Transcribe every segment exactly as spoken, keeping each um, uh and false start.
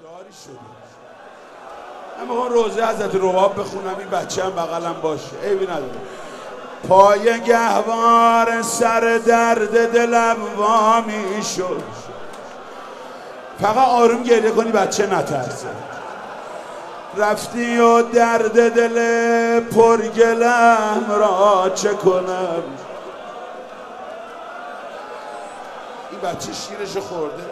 داری شده. من میخوام روزه حضرت رباب بخونم، این بچه هم بغلم باشه، عیبی نداره. پای گهوار سر درد دلم وامی شد. فقط آروم گریه کنی بچه نترسه. رفتی و درد دل پرگلم را چه کنم. این بچه شیرش خورده.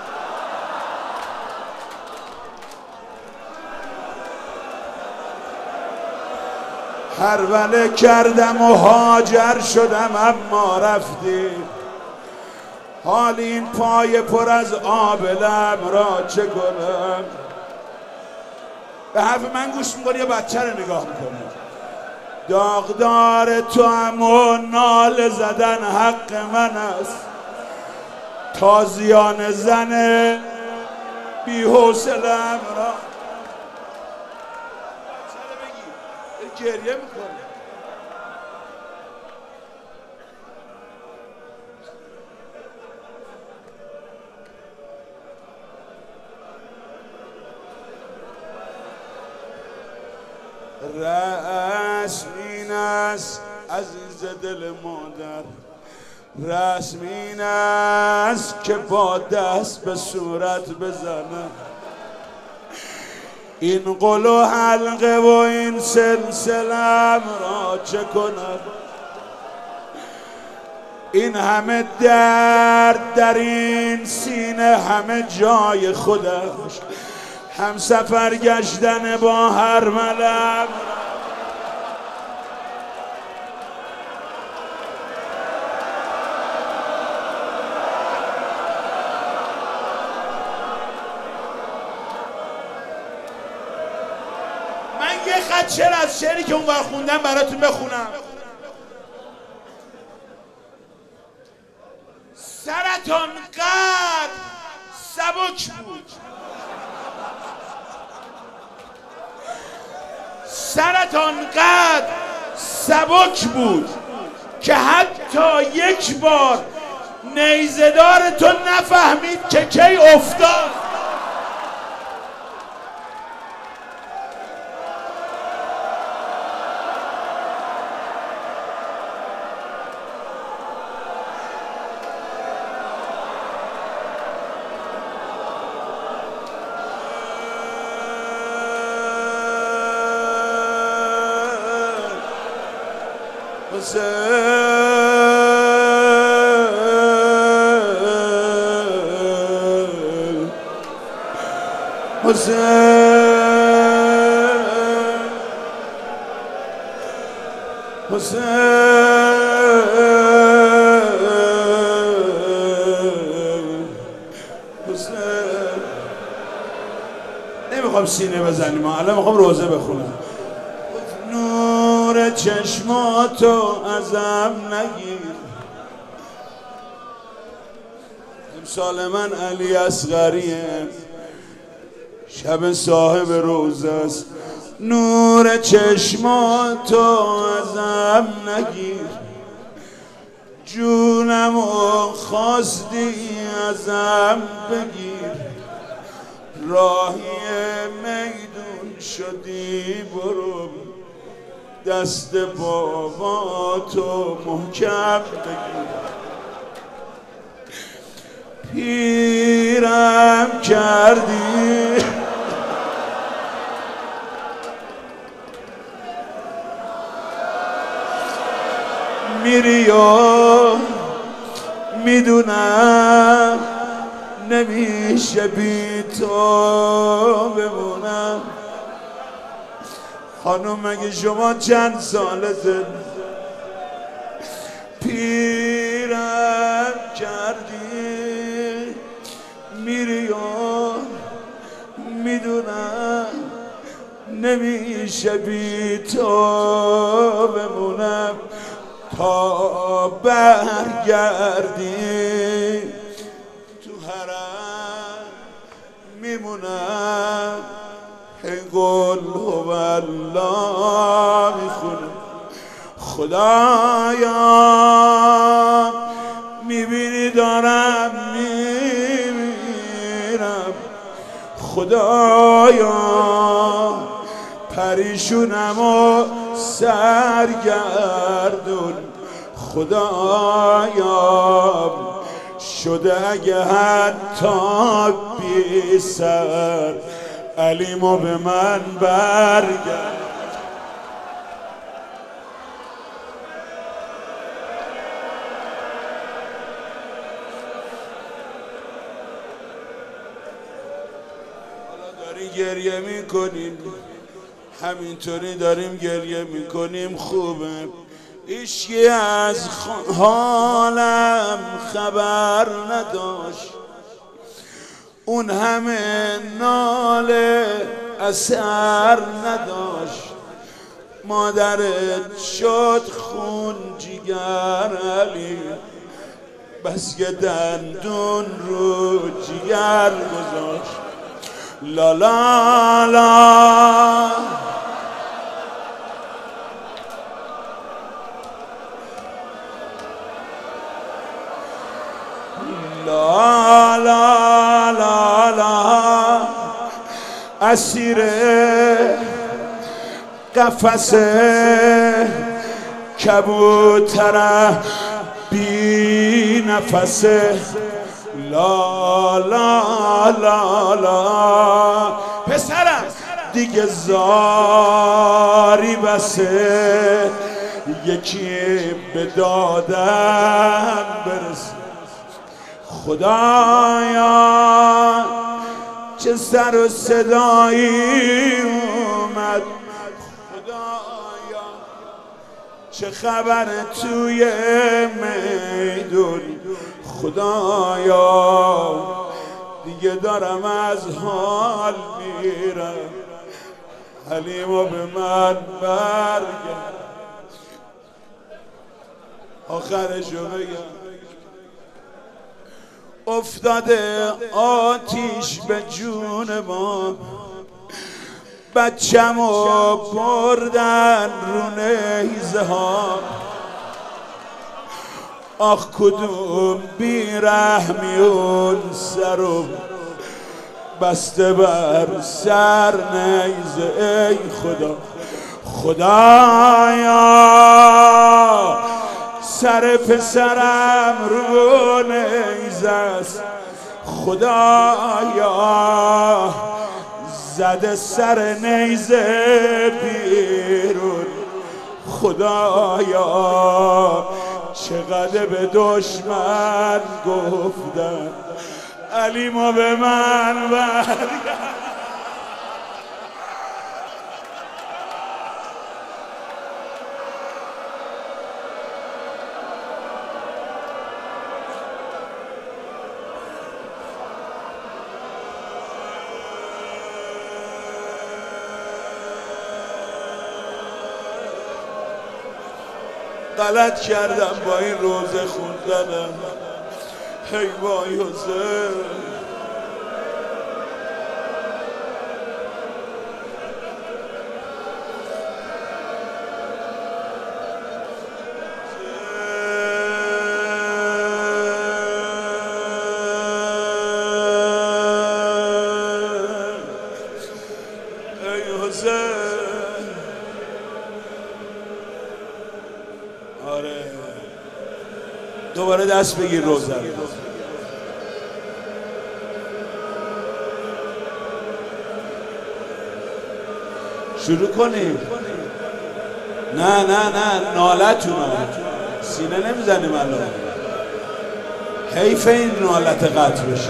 هروله کردم و هاجر شدم اما رفتی. حال این پای پر از آبلم را چه کنم. به حرف من گوش میکنی یا بچه رو نگاه میکنی؟ داغدار تو هم و نال زدن حق من است. تازیان زن بی حوصله‌ام را گریه میکنه. رسم این است عزیز دل مادر، رسم این است که با دست به صورت بزنه. این قل و حلقه و این سلسلم را چه کنم. این همه درد در این سینه همه جای خودش. هم سفر گشتن با هر ملم. من یه خط شعر از شعری که اونور خوندم براتون بخونم. سرطان قد سبک بود، سرطان قد سبک بود که حتی یک بار نیزه‌دار تو نفهمید که کی افتاد. حسین حسین حسین حسین. نمیخوام سینه بزنیم، الان میخوام روزه بخونم. نور چشماتو ازم نگیر. امسال من علی اصغریه، شب صاحب روزه است. نور چشماتو ازم نگیر. جونمو خواستی ازم بگیر. راهی میدون شدی برو. دست بابا تو محکم بگیر. پیرم کردی میری و میدونم نمیشه بی تو بمونم. خانم مگه شما چند سالته؟ پیرم کردی میری و میدونم نمیشه بی تو بمونم. تا برگردی تو حرم میمونم. ای قل هو الله میخونم. خدایا میبینی دارم میمیرم. خدایا پریشونم و سرگردون خدایا شده اگه حتی بی سر علیمو به من برگرد. گریه میکنیم همینطوری داریم گریه میکنیم خوبه هیچکی از حالم خبر نداشت اون همه ناله اثر نداشت مادرت شد خون جگر علی بس که دندون رو جگر گذاشت لا لا لا لا لا لا لا اسیر قفس کبوتر بی نفسه لا لا لا لا پسرم دیگه زاری بسه یکی به دادم برسه خدایا چه سر و صدایی اومد خدایا چه خبر توی میدون خدایا دیگه دارم از حال میرم حلیمو به من برگرد آخرشو بگم افتاده آتیش به جون ما بچه‌مو بردن رو نیزه ها آخ کدوم بیرحمی اون سرو بسته بر سر نیزه ای خدا خدایا سر پسرم رو نیزه است خدایا زده سر نیزه بیرون خدایا چقدر به دشمن گفتن علیمو به من برگرد غلط کردم با این روزه خوندنم هی وای حسین ای حسین آره دوباره دست بگیر روزه شروع کنیم نه نه نه نالتون سینه نمیزنیم الان حیف این نالت قطع بشه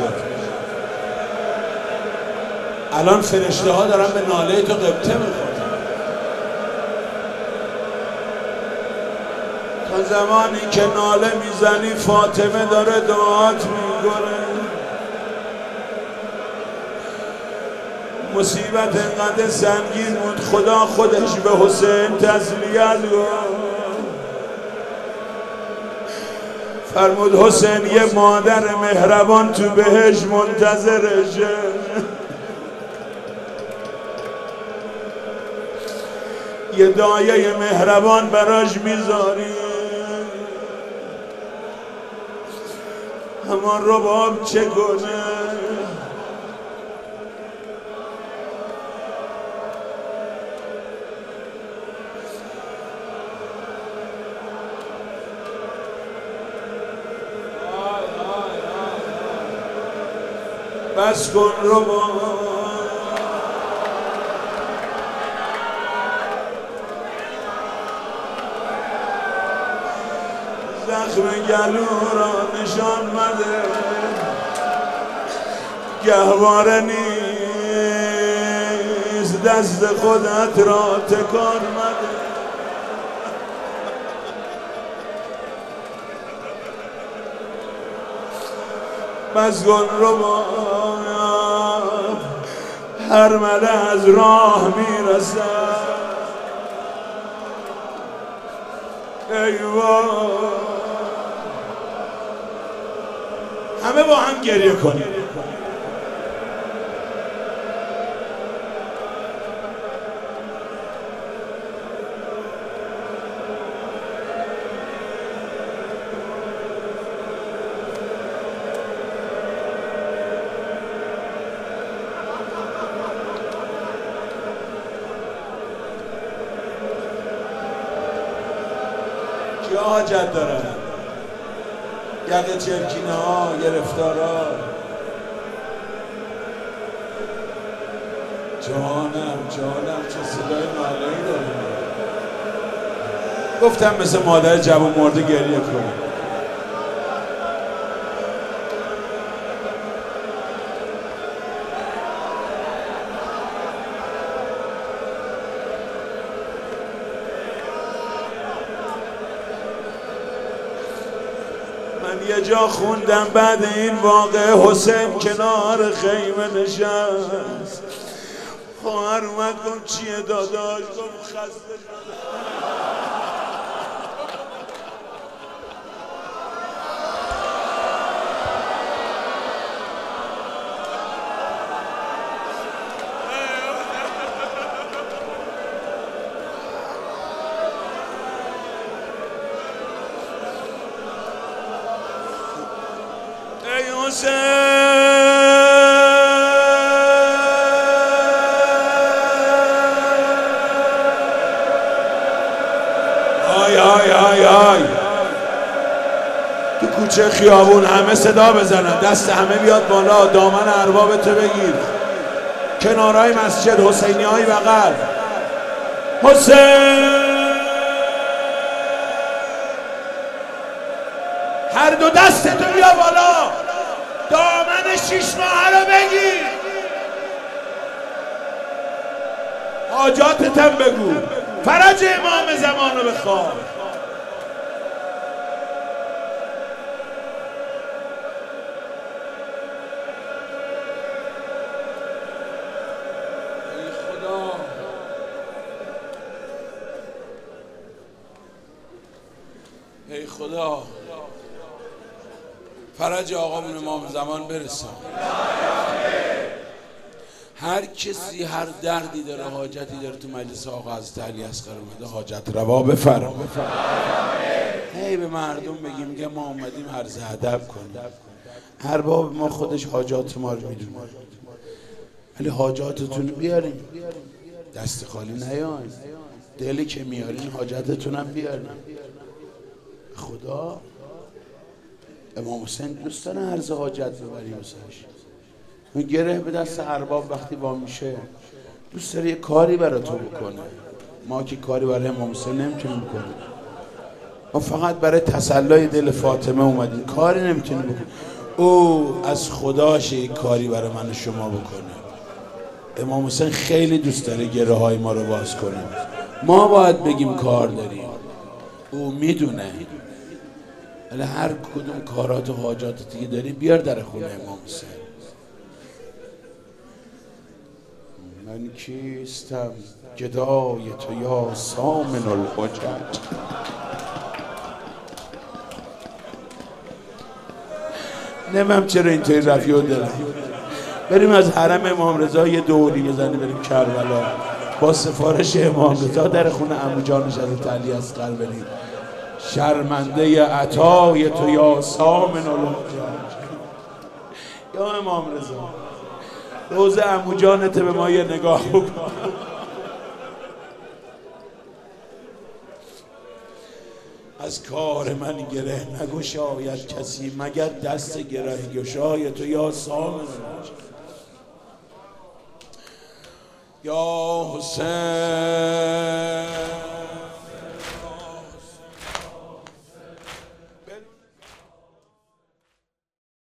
الان فرشته ها دارن به ناله تو قبطه میخورن تا زمانی که ناله میزنی فاطمه داره دعات میگره مصیبت انقدر سنگین بود خدا خودش به حسین تسلیت گفت فرمود حسین یه مادر مهربان تو بهش منتظرشه یه دایه مهربان براش میذاری همان رباب چه کنه بس کن رو با زخم گلو را نشان مده گهواره نیست دست خودت را تکان مده بس کن رو با هر مله از راه میرسد ای وای همه با هم گریه کنیم چه حاجت دارن یقه چرکینه ها گرفتارا جانم جانم چه صدای ناله‌ای داره گفتم مثل مادر جوان مرده گریه کنم من یه جا خوندم بعد این واقع حسین کنار خیمه نشست خواهر اومد گفت چیه داداش گفت خسته ای حسین آی آی آی آی تو کوچه خیابون همه صدا بزنن دست همه بیاد بالا دامن اربابتو بگیر کنارهای مسجد حسینی های بغل حسین هر دو دستتو بیا بالا دامن شیش ماه رو بگیر حاجاتتم بگو فرج امام زمان رو بخواه ای خدا ای خدا فرج آقامون امام زمان برسان هر کسی هر دردی داره حاجتی داره تو مجلس آقا حضرت علی اصغر اومده حاجت روا بفرما هی به مردم بگیم میگه ما اومدیم عرض ادب کنیم ارباب ما خودش حاجات ما رو میدونه ولی حاجاتتون بیاریم دست خالی نیاین دلی که میارین حاجتتون هم بیارین خدا امام حسین دوست داره عرض حاجت ببری واسش اون گره به دست ارباب وقتی با میشه دوست داره یه کاری برای تو بکنه ما که کاری برای امام حسین نمیتونیم بکنیم ما فقط برای تسلای دل فاطمه اومدیم کاری نمیتونیم بکنیم او از خداش یک کاری برای من و شما بکنه امام حسین خیلی دوست داره گره های ما رو باز کنه ما باید بگیم کار داریم او میدونه ولی هر کدوم کارات و حاجاتی که داری بیار در خونه امام حسین من کیستم گدای تو یا سامن الحجج نمیم چرا اینطوری رفیع دلم بریم از حرم امام رضا یه دوری بزنیم بریم کربلا با سفارش امام رضا در خونه عمو جانش حضرت علی اصغر بریم شرمنده عطای تو یا سامن الحجج یا امام رضا روز عمو جانت به ما یه نگاه بکن از کار من گره نگشاید کسی مگر دست گره گشای تو یا سامن یا حسین